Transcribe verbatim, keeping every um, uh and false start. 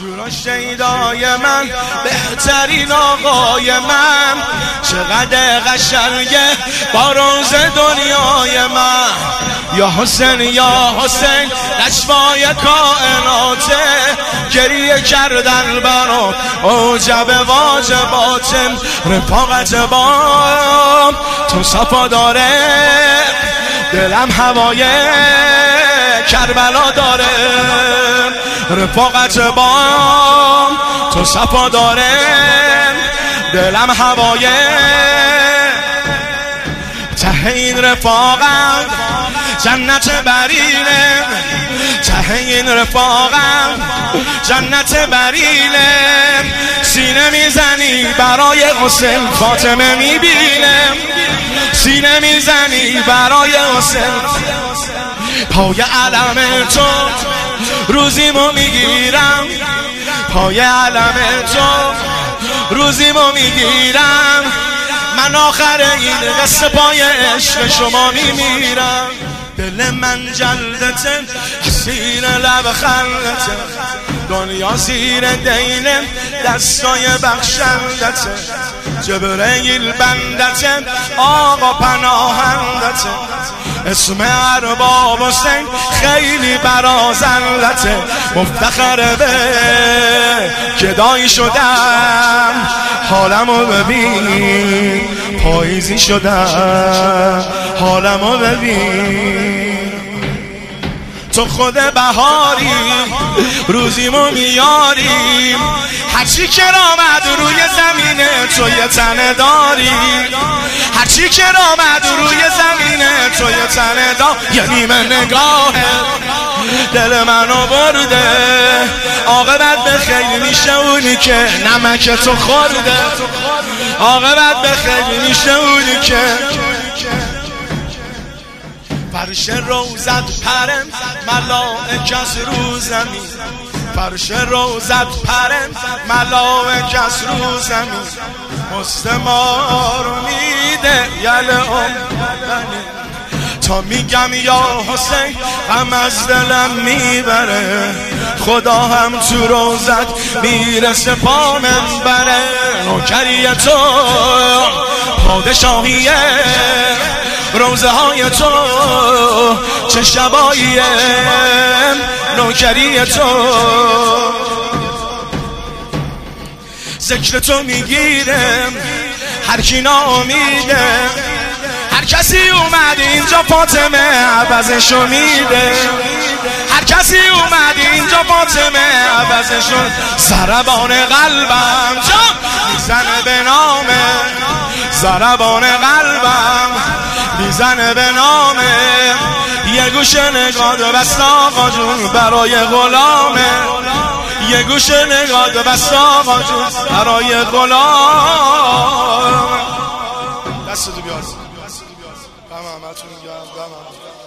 شورا شیدای من، بهترین آقای من، چقدر قشنگه با روز دنیای من. یا حسین یا حسین نشوای کائناته، گریه کردن برات اوجب واجبات، رفاقت با تو صفا داره، دلم هوای کربلا داره، رفاقت با تو صفا داره، دلم هوای ته این رفاقم جنت برینه، ته این رفاقم جنت برینه. سینه میزنی برای حسین فاطمه میبینه، سینه میزنی برای حسین، پای علم تو روزیمو میگیرم، پای علم تو روزیمو میگیرم. من آخر این قصه پای عشق شما میمیرم. دل من جلدته، زیر لب خندته، دنیا زیر دین دستای بخشندته، جبرئیل بندته، آقا پناهندته، اسم ارباب حسین خیلی برازندته. مفتخر به گدایی شدم، حالمو ببین پاییزی شدم، حالمو ببین تو خود بهاری، روزیمو میاری، هرچی که آمد روی زمینه تو یه تنه داری، هرچی که آمد روی زمینه تو یه تنه داری. یه نیمه نگاهه دل منو برده، عاقبت به خیلی میشه اونی که نمک تو خورده، عاقبت به خیلی میشه اونی که فرش روزت پرم ملائک از رو زمین، فرش روزت پرم ملائک از رو زمین، مست ما رو میده یل امدنی. تا میگم یا حسین غم از دلم میبره، خدا هم تو روزت میرسه پا منبره. نوکری تو پادشاهیه، روزه های تو چه شباییه، نوکری تو ذکر تو میگیره هر کی ناامیده، هر کسی اومد اینجا فاطمه عوضشو میده، هر کسی اومد اینجا فاطمه عوضشو. ضربان قلبم جا میزنه به نامه، ضربان قلبم میزنه به نامه. یه گوشه نگاه بست آقا جون برای غلامه، یه گوشه نگاه بست آقا جون برای غلام. دستتو بیار، دمم همتون گرم، دمم